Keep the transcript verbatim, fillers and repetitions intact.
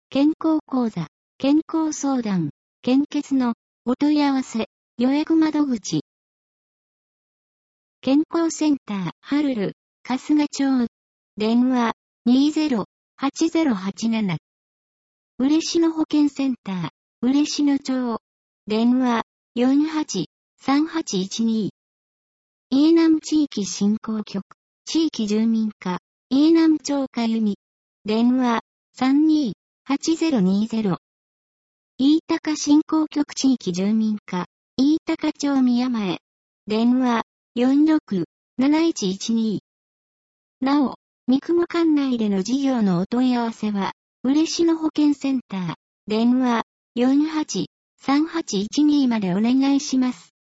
健康講座、健康相談、献血のお問い合わせ、予約窓口。健康センター、ハルル、春日町。電話、にゼロ はちゼロはちなな。嬉野保健センター、嬉野町。電話、よんはち さんはちいちに。飯南地域振興局、地域住民課、飯南町かゆみ。電話、さんに はちゼロにゼロ。飯高振興局地域住民課、飯高町宮前。電話、よんろく なないちいちに。なお、三雲管内での事業のお問い合わせは、嬉野保健センター、電話、よんはち さんはちいちにまでお願いします。